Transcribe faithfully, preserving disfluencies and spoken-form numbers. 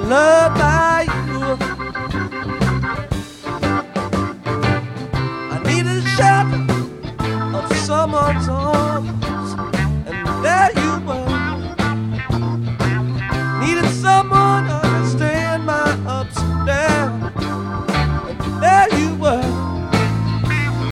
loved by you. I needed shelter of someone's arms, and there you